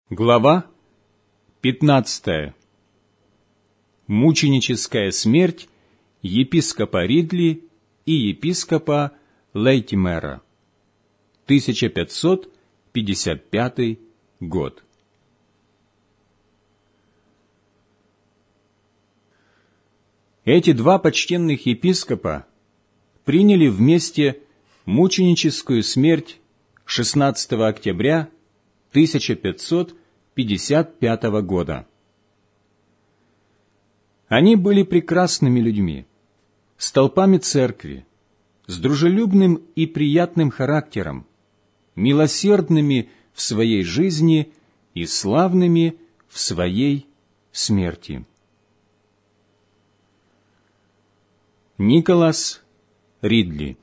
Глава 15. Мученическая смерть епископа Ридли и епископа Лейтимера. 1555 год. Эти два почтенных епископа приняли вместе мученическую смерть 16 октября 1555 года. Они были прекрасными людьми, столпами церкви, с дружелюбным и приятным характером, милосердными в своей жизни и славными в своей смерти. Николас Ридли.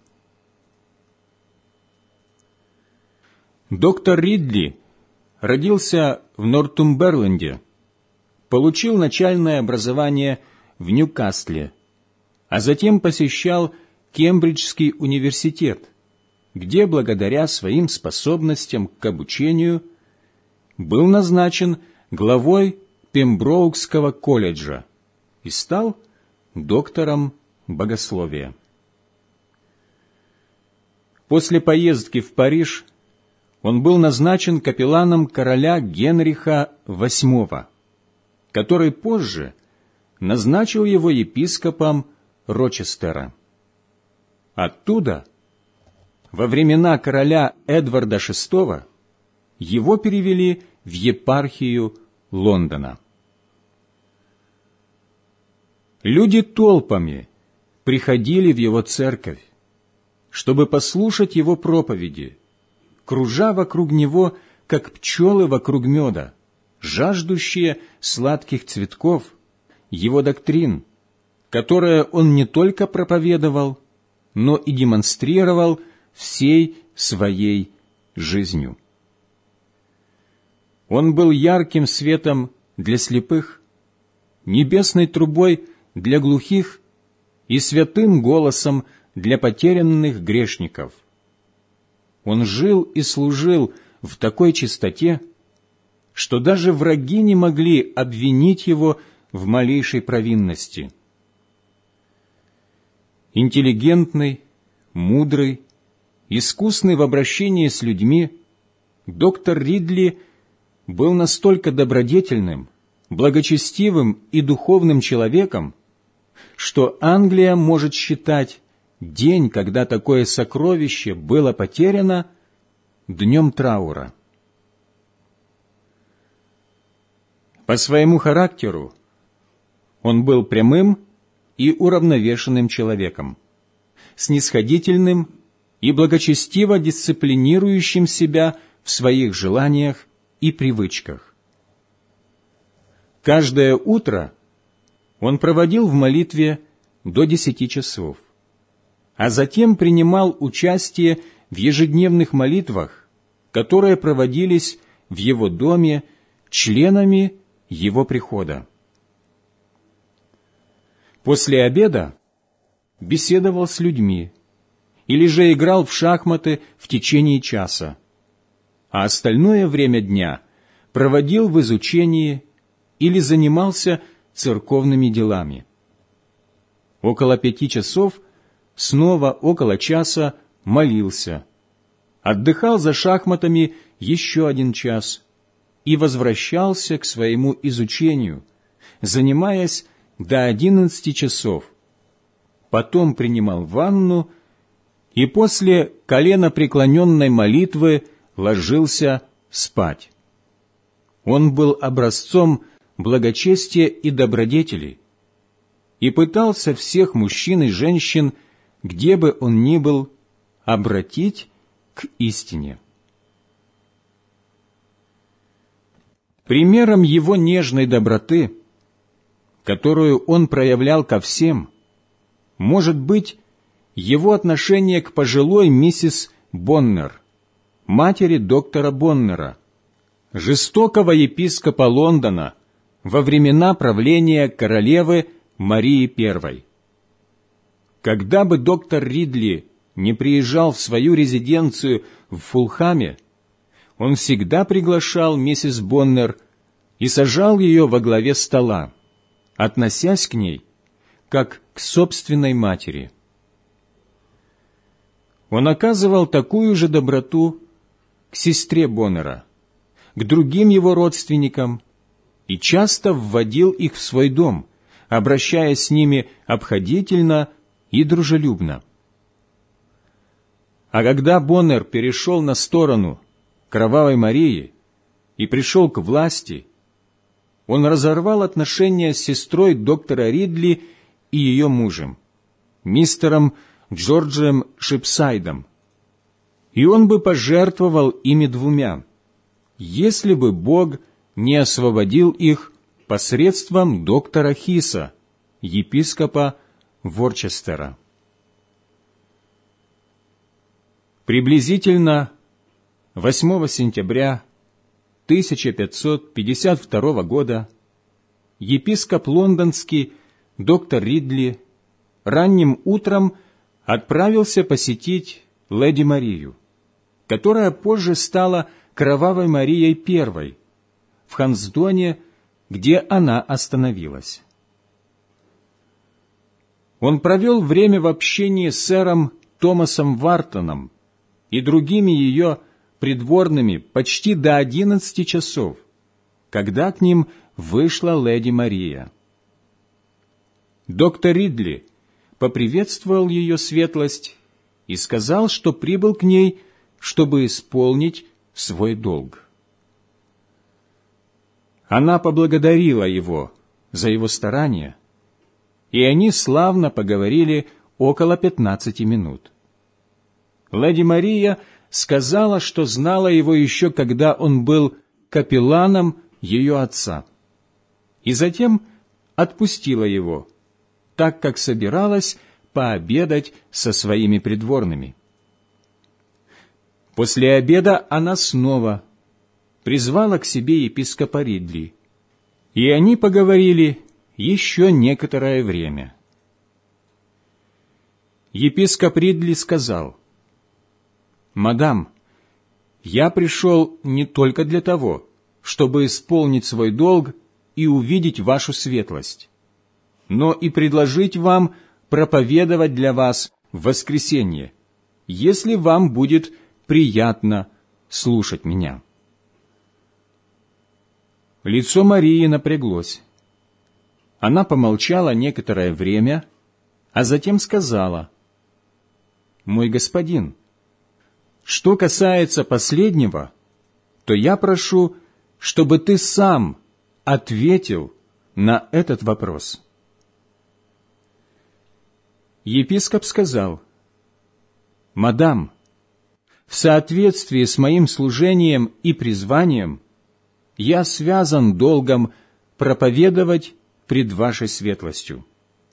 Доктор Ридли родился в Нортумберленде, получил начальное образование в Ньюкасле, а затем посещал Кембриджский университет, где, благодаря своим способностям к обучению, был назначен главой Пемброукского колледжа и стал доктором богословия. После поездки в Париж он был назначен капелланом короля Генриха VIII, который позже назначил его епископом Рочестера. Оттуда, во времена короля Эдварда VI, его перевели в епархию Лондона. Люди толпами приходили в его церковь, чтобы послушать его проповеди, кружа вокруг него, как пчелы вокруг меда, жаждущие сладких цветков, его доктрин, которые он не только проповедовал, но и демонстрировал всей своей жизнью. Он был ярким светом для слепых, небесной трубой для глухих и святым голосом для потерянных грешников. Он жил и служил в такой чистоте, что даже враги не могли обвинить его в малейшей провинности. Интеллигентный, мудрый, искусный в обращении с людьми, доктор Ридли был настолько добродетельным, благочестивым и духовным человеком, что Англия может считать день, когда такое сокровище было потеряно, днем траура. По своему характеру он был прямым и уравновешенным человеком, снисходительным и благочестиво дисциплинирующим себя в своих желаниях и привычках. Каждое утро он проводил в молитве до 10 часов, а затем принимал участие в ежедневных молитвах, которые проводились в его доме членами его прихода. После обеда беседовал с людьми или же играл в шахматы в течение часа, а остальное время дня проводил в изучении или занимался церковными делами. Около 5 часов снова около часа молился, отдыхал за шахматами еще 1 час и возвращался к своему изучению, занимаясь до 11 часов. Потом принимал ванну и после коленопреклоненной молитвы ложился спать. Он был образцом благочестия и добродетели и пытался всех мужчин и женщин, где бы он ни был, обратить к истине. Примером его нежной доброты, которую он проявлял ко всем, может быть его отношение к пожилой миссис Боннер, матери доктора Боннера, жестокого епископа Лондона во времена правления королевы Марии I. Когда бы доктор Ридли не приезжал в свою резиденцию в Фулхаме, он всегда приглашал миссис Боннер и сажал ее во главе стола, относясь к ней как к собственной матери. Он оказывал такую же доброту к сестре Боннера, к другим его родственникам и часто вводил их в свой дом, обращаясь с ними обходительно и дружелюбно. А когда Боннер перешел на сторону Кровавой Марии и пришел к власти, он разорвал отношения с сестрой доктора Ридли и ее мужем, мистером Джорджем Шипсайдом, и он бы пожертвовал ими двумя, если бы Бог не освободил их посредством доктора Хиса, епископа Ворчестера. Приблизительно 8 сентября 1552 года епископ лондонский доктор Ридли ранним утром отправился посетить леди Марию, которая позже стала Кровавой Марией I, в Хансдоне, где она остановилась. Он провел время в общении с сэром Томасом Вартоном и другими ее придворными почти до 11 часов, когда к ним вышла леди Мария. Доктор Ридли поприветствовал ее светлость и сказал, что прибыл к ней, чтобы исполнить свой долг. Она поблагодарила его за его старания, и они славно поговорили около 15 минут. Леди Мария сказала, что знала его еще, когда он был капелланом ее отца, и затем отпустила его, так как собиралась пообедать со своими придворными. После обеда она снова призвала к себе епископа Ридли, и они поговорили еще некоторое время. Епископ Ридли сказал: «Мадам, я пришел не только для того, чтобы исполнить свой долг и увидеть вашу светлость, но и предложить вам проповедовать для вас в воскресенье, если вам будет приятно слушать меня». Лицо Марии напряглось. Она помолчала некоторое время, а затем сказала: «Мой господин, что касается последнего, то я прошу, чтобы ты сам ответил на этот вопрос». Епископ сказал: «Мадам, в соответствии с моим служением и призванием я связан долгом проповедовать пред вашей светлостью».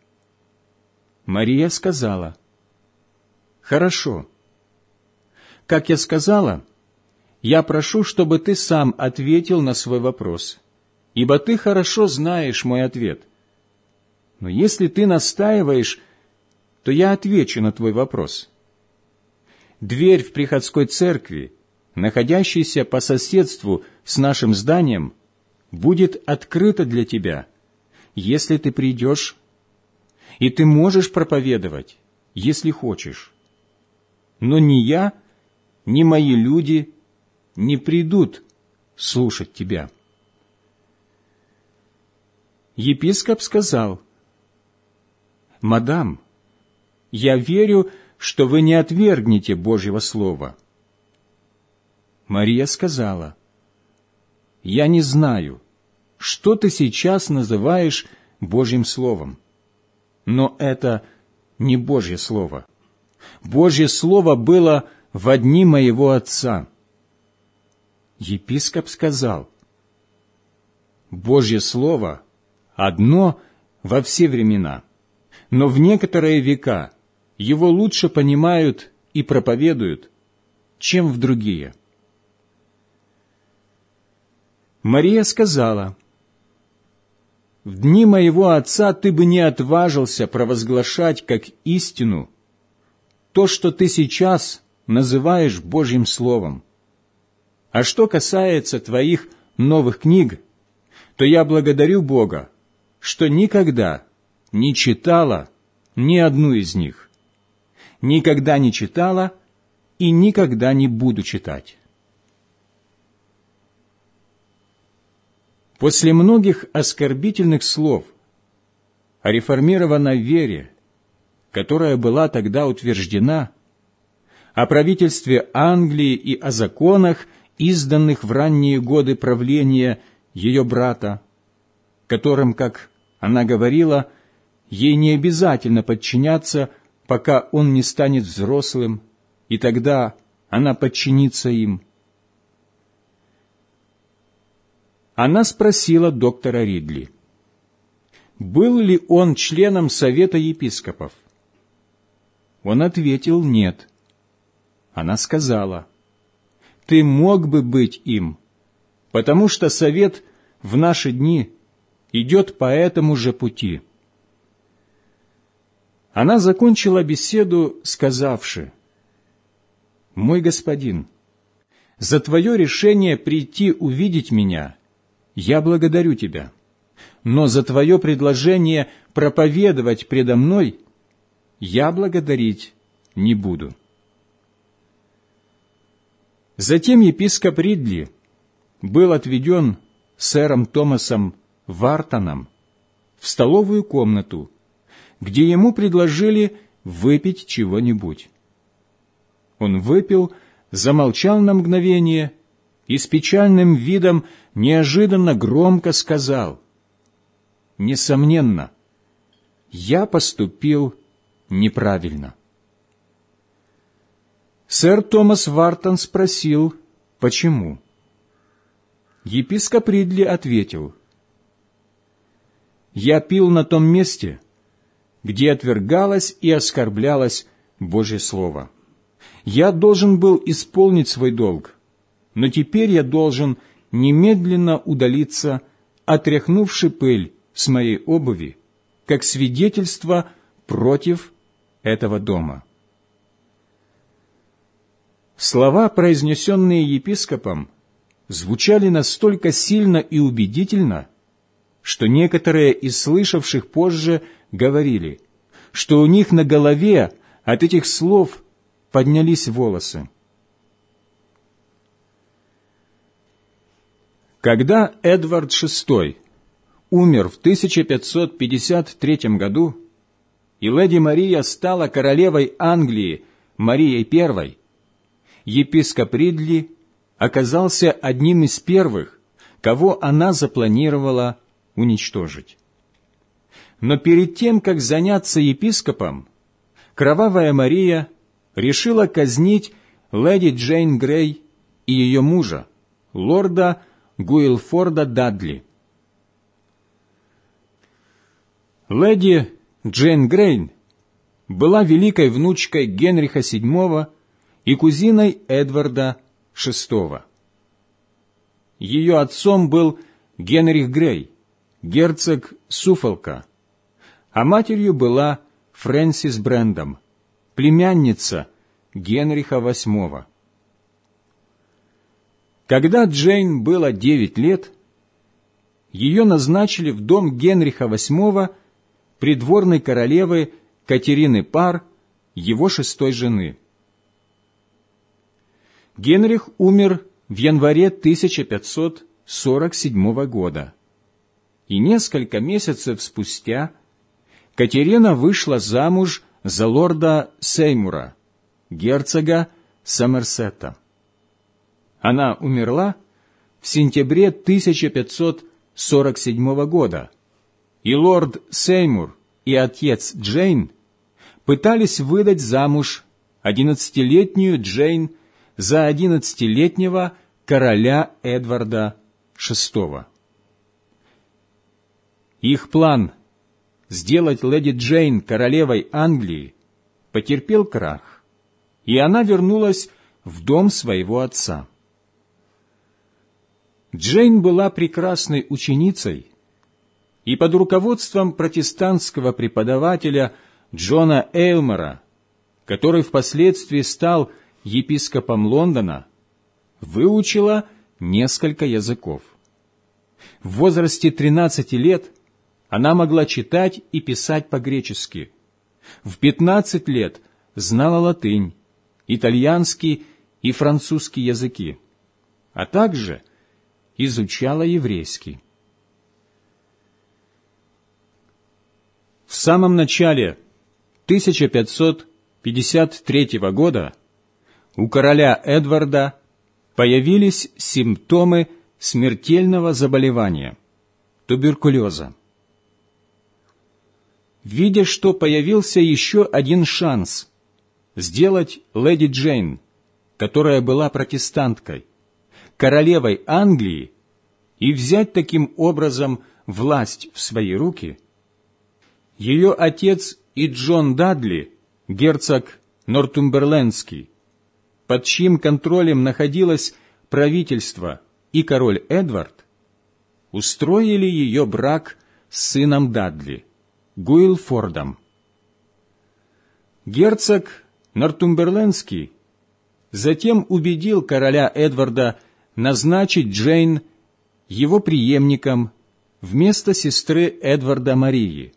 Мария сказала: «Хорошо. Как я сказала, я прошу, чтобы ты сам ответил на свой вопрос, ибо ты хорошо знаешь мой ответ. Но если ты настаиваешь, то я отвечу на твой вопрос. Дверь в приходской церкви, находящейся по соседству с нашим зданием, будет открыта для тебя, если ты придешь, и ты можешь проповедовать, если хочешь. Но ни я, ни мои люди не придут слушать тебя». Епископ сказал: «Мадам, я верю, что вы не отвергнете Божьего Слова». Мария сказала: «Я не знаю, что ты сейчас называешь Божьим Словом, но это не Божье Слово. Божье Слово было во дни моего отца». Епископ сказал: «Божье Слово одно во все времена, но в некоторые века его лучше понимают и проповедуют, чем в другие». Мария сказала: «В дни моего отца ты бы не отважился провозглашать как истину то, что ты сейчас называешь Божьим Словом. А что касается твоих новых книг, то я благодарю Бога, что никогда не читала ни одну из них, никогда не читала и никогда не буду читать. После многих оскорбительных слов о реформированной вере, которая была тогда утверждена, о правительстве Англии и о законах, изданных в ранние годы правления ее брата, которым, как она говорила, ей не обязательно подчиняться, пока он не станет взрослым, и тогда она подчинится им. Она спросила доктора Ридли, был ли он членом Совета епископов. Он ответил «нет». Она сказала, «Ты мог бы быть им, потому что Совет в наши дни идет по этому же пути». Она закончила беседу, сказавши, «Мой господин, за твое решение прийти увидеть меня я благодарю тебя, но за твое предложение проповедовать предо мной я благодарить не буду». Затем епископ Ридли был отведен сэром Томасом Вартоном в столовую комнату, где ему предложили выпить чего-нибудь. Он выпил, замолчал на мгновение и с печальным видом неожиданно громко сказал, «Несомненно, я поступил неправильно». Сэр Томас Вартон спросил, почему. Епископ Ридли ответил, «Я пил на том месте, где отвергалось и оскорблялось Божье Слово. Я должен был исполнить свой долг, но теперь я должен немедленно удалиться, отряхнувши пыль с моей обуви, как свидетельство против этого дома». Слова, произнесенные епископом, звучали настолько сильно и убедительно, что некоторые из слышавших позже говорили, что у них на голове от этих слов поднялись волосы. Когда Эдвард VI умер в 1553 году, и леди Мария стала королевой Англии Марией I, епископ Ридли оказался одним из первых, кого она запланировала уничтожить. Но перед тем, как заняться епископом, кровавая Мария решила казнить леди Джейн Грей и ее мужа, лорда Гуилфорда Дадли. Леди Джейн Грей была великой внучкой Генриха VII и кузиной Эдварда VI. Ее отцом был Генрих Грей, герцог Суффолка, а матерью была Фрэнсис Брэндом, племянница Генриха VIII. Когда Джейн было 9 лет, ее назначили в дом Генриха VIII придворной королевы Катерины Пар, его 6-й жены. Генрих умер в январе 1547 года, и несколько месяцев спустя Катерина вышла замуж за лорда Сеймура, герцога Сомерсета. Она умерла в сентябре 1547 года, и лорд Сеймур и отец Джейн пытались выдать замуж 11-летнюю Джейн за 11-летнего короля Эдварда VI. Их план сделать леди Джейн королевой Англии потерпел крах, и она вернулась в дом своего отца. Джейн была прекрасной ученицей, и под руководством протестантского преподавателя Джона Эйлмора, который впоследствии стал епископом Лондона, выучила несколько языков. В возрасте 13 лет она могла читать и писать по-гречески. В 15 лет знала латынь, итальянский и французский языки, а также изучала еврейский. В самом начале 1553 года у короля Эдварда появились симптомы смертельного заболевания – туберкулеза. Видя, что появился еще один шанс сделать леди Джейн, которая была протестанткой, королевой Англии, и взять таким образом власть в свои руки, ее отец и Джон Дадли, герцог Нортумберлендский, под чьим контролем находилось правительство и король Эдвард, устроили ее брак с сыном Дадли, Гуилфордом. Герцог Нортумберлендский затем убедил короля Эдварда назначить Джейн его преемником вместо сестры Эдварда Марии,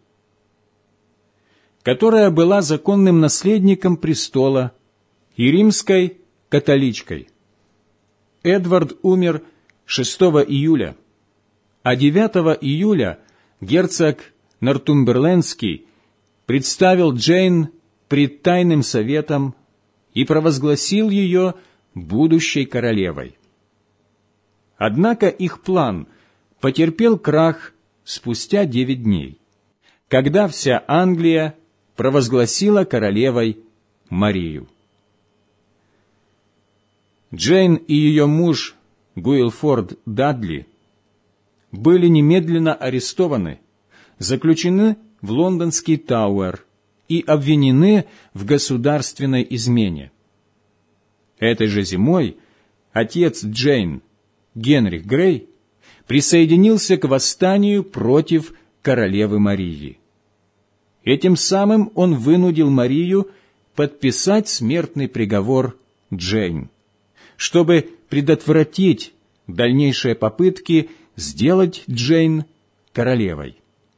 которая была законным наследником престола и римской католичкой. Эдвард умер 6 июля, а 9 июля герцог Нортумберлендский представил Джейн пред тайным советом и провозгласил ее будущей королевой. Однако их план потерпел крах спустя 9 дней, когда вся Англия провозгласила королевой Марию. Джейн и ее муж Гуилфорд Дадли были немедленно арестованы, заключены в лондонский Тауэр и обвинены в государственной измене. Этой же зимой отец Джейн, Генрих Грей, присоединился к восстанию против королевы Марии. Этим самым он вынудил Марию подписать смертный приговор Джейн, чтобы предотвратить дальнейшие попытки сделать Джейн королевой.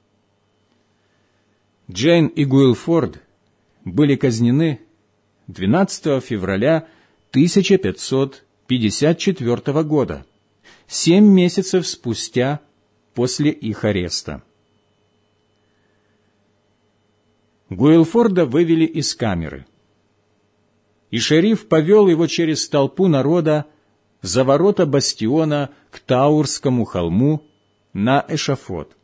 Джейн и Гуилфорд были казнены 12 февраля 1554 года, 7 месяцев спустя после их ареста. Гуилфорда вывели из камеры, и шериф повел его через толпу народа за ворота бастиона к Таурскому холму на эшафот.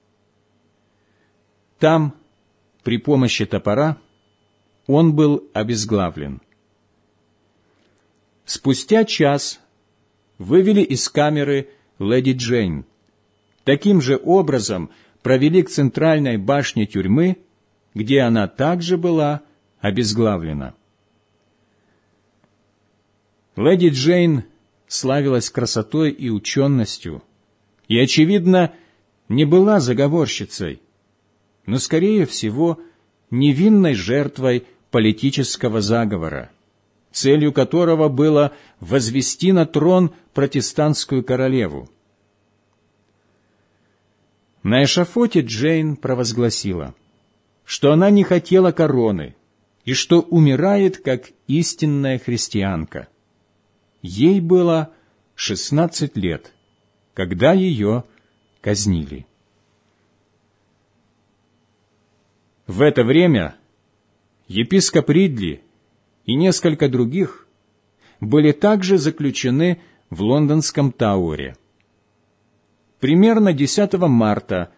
Там, при помощи топора, он был обезглавлен. Спустя час вывели из камеры леди Джейн. Таким же образом провели к центральной башне тюрьмы, где она также была обезглавлена. Леди Джейн славилась красотой и ученостью, и, очевидно, не была заговорщицей, но, скорее всего, невинной жертвой политического заговора, целью которого было возвести на трон протестантскую королеву. На эшафоте Джейн провозгласила, что она не хотела короны и что умирает как истинная христианка. Ей было 16 лет, когда ее казнили. В это время епископ Ридли и несколько других были также заключены в лондонском Тауэре. Примерно 10 марта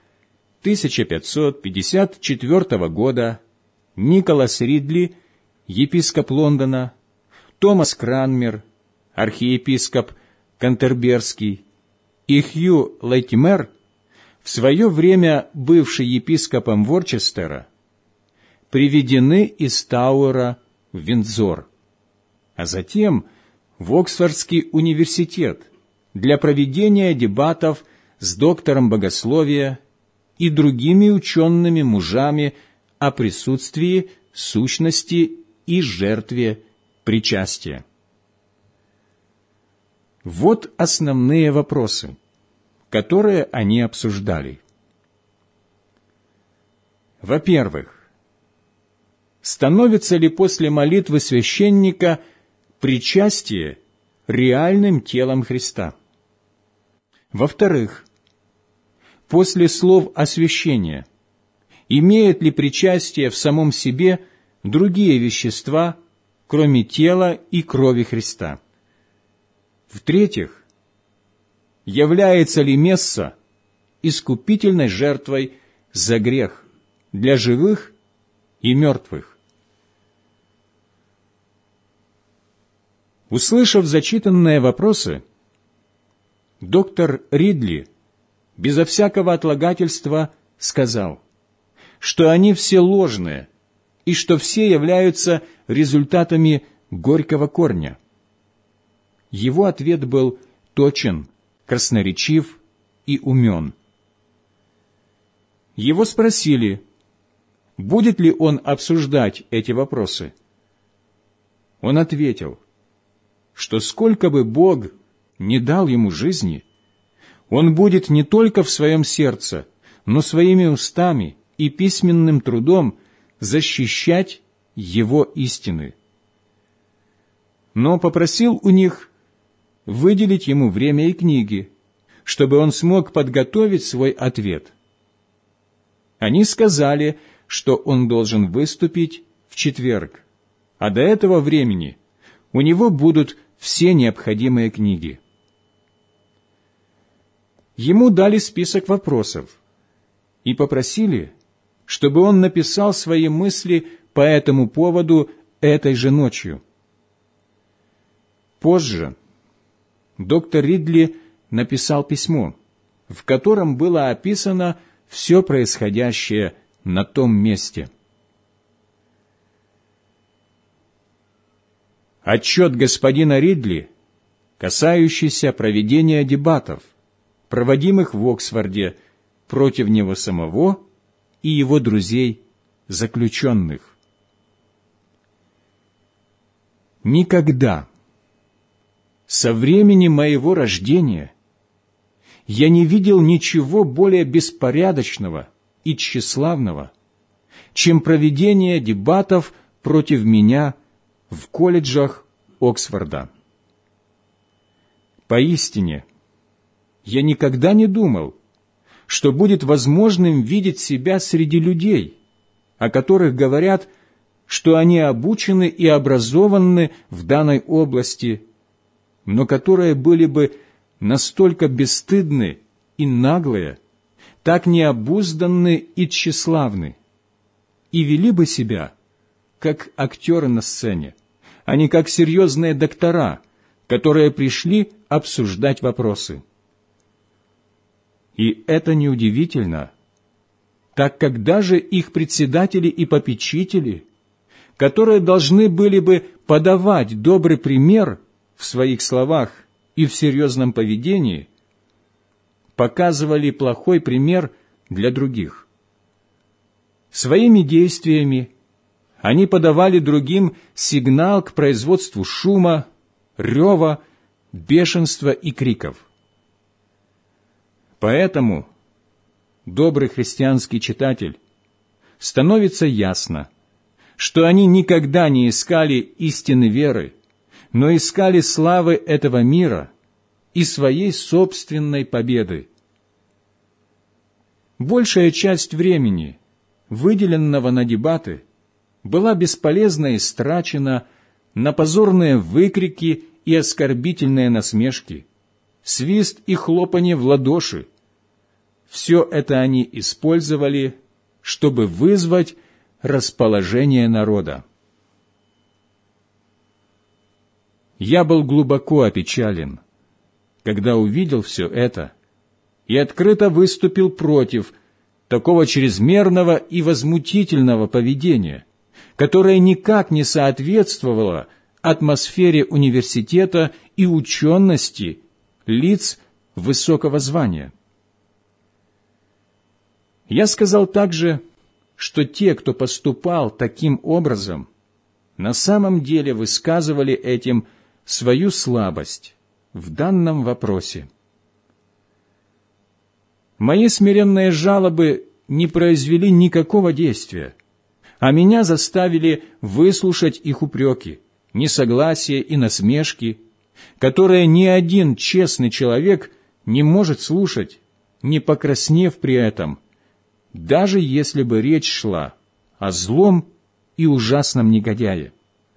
1554 года Николас Ридли, епископ Лондона, Томас Кранмер, архиепископ Кантерберский, и Хью Латимер, в свое время бывший епископом Ворчестера, приведены из Тауэра в Виндзор, а затем в Оксфордский университет для проведения дебатов с доктором богословия и другими учеными мужами о присутствии, сущности и жертве причастия. Вот основные вопросы, которые они обсуждали. Во-первых, становится ли после молитвы священника причастие реальным телом Христа? Во-вторых, после слов освящения имеет ли причастие в самом себе другие вещества, кроме тела и крови Христа? В-третьих, является ли месса искупительной жертвой за грех для живых и мертвых? Услышав зачитанные вопросы, доктор Ридли безо всякого отлагательства сказал, что они все ложные и что все являются результатами горького корня. Его ответ был точен, красноречив и умен. Его спросили, будет ли он обсуждать эти вопросы. Он ответил, что сколько бы Бог не дал ему жизни, он будет не только в своем сердце, но своими устами и письменным трудом защищать его истины. Но попросил у них выделить ему время и книги, чтобы он смог подготовить свой ответ. Они сказали, что он должен выступить в четверг, а до этого времени у него будут все необходимые книги. Ему дали список вопросов и попросили, чтобы он написал свои мысли по этому поводу этой же ночью. Позже доктор Ридли написал письмо, в котором было описано все происходящее на том месте. Отчет господина Ридли, касающийся проведения дебатов, проводимых в Оксфорде против него самого и его друзей-заключенных. Никогда со времени моего рождения я не видел ничего более беспорядочного и тщеславного, чем проведение дебатов против меня в колледжах Оксфорда. Поистине, я никогда не думал, что будет возможным видеть себя среди людей, о которых говорят, что они обучены и образованы в данной области, но которые были бы настолько бесстыдны и наглые, так необузданны и тщеславны, и вели бы себя, как актеры на сцене, а не как серьезные доктора, которые пришли обсуждать вопросы. И это неудивительно, так как даже их председатели и попечители, которые должны были бы подавать добрый пример в своих словах и в серьезном поведении, показывали плохой пример для других. Своими действиями они подавали другим сигнал к производству шума, рева, бешенства и криков. Поэтому, добрый христианский читатель, становится ясно, что они никогда не искали истины веры, но искали славы этого мира и своей собственной победы. Большая часть времени, выделенного на дебаты, была бесполезно истрачена на позорные выкрики и оскорбительные насмешки, свист и хлопанье в ладоши. Все это они использовали, чтобы вызвать расположение народа. Я был глубоко опечален, когда увидел все это, и открыто выступил против такого чрезмерного и возмутительного поведения, которое никак не соответствовало атмосфере университета и учености лиц высокого звания. Я сказал также, что те, кто поступал таким образом, на самом деле высказывали этим свою слабость в данном вопросе. Мои смиренные жалобы не произвели никакого действия, а меня заставили выслушать их упреки, несогласия и насмешки, которые ни один честный человек не может слушать, не покраснев при этом, даже если бы речь шла о злом и ужасном негодяе.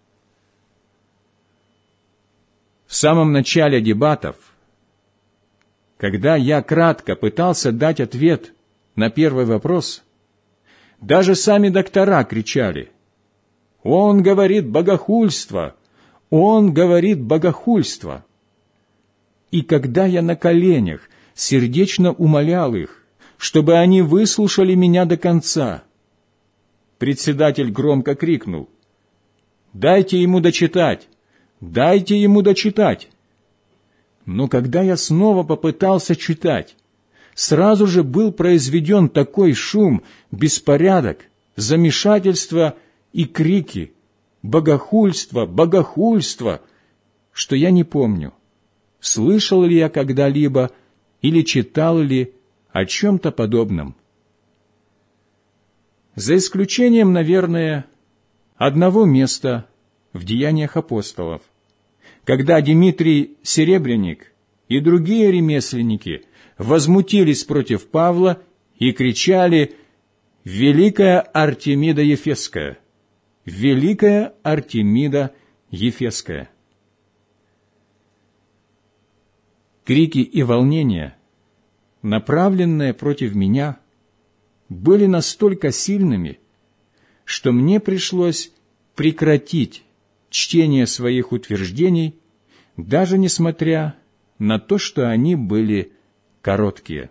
В самом начале дебатов, когда я кратко пытался дать ответ на первый вопрос, даже сами доктора кричали: «Он говорит богохульство! Он говорит богохульство!» И когда я на коленях сердечно умолял их, чтобы они выслушали меня до конца, председатель громко крикнул: «Дайте ему дочитать! Дайте ему дочитать!» Но когда я снова попытался читать, сразу же был произведен такой шум, беспорядок, замешательство и крики: «Богохульство! Богохульство!», что я не помню, слышал ли я когда-либо или читал ли о чем-то подобном. За исключением, наверное, одного места в Деяниях апостолов, когда Дмитрий Серебряник и другие ремесленники возмутились против Павла и кричали: «Великая Артемида Ефесская! Великая Артемида Ефесская!» Крики и волнения, направленные против меня, были настолько сильными, что мне пришлось прекратить чтение своих утверждений, даже несмотря на то, что они были короткие.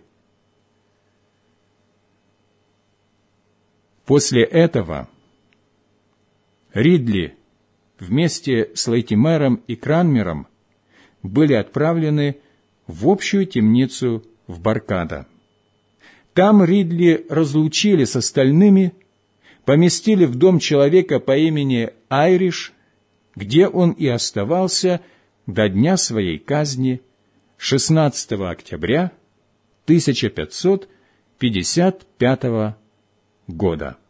После этого Ридли вместе с Лейтимером и Кранмером были отправлены в общую темницу в Баркадо. Там Ридли разлучили с остальными, поместили в дом человека по имени Айриш, где он и оставался до дня своей казни 16 октября 1555 года.